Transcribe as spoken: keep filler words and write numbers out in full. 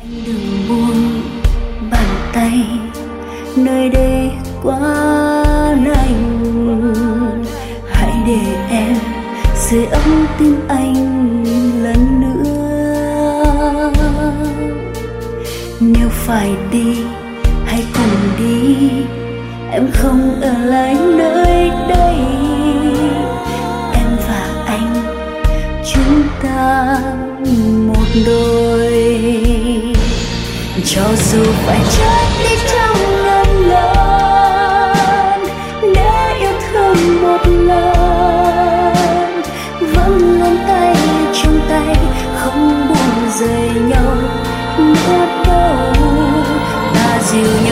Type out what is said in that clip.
Đừng buông bàn tay, nơi đây quá lạnh. Hãy để em sưởi ấm tim anh lần nữa. Nếu phải đi hãy cùng đi, em không ở lại nơi đây. Em và anh chúng ta một đôi, cho dù phải chết đi trong ngàn lần để yêu thương một lần, vẫn nắm tay trong tay không buông rời nhau nữa đâu. Ta dìu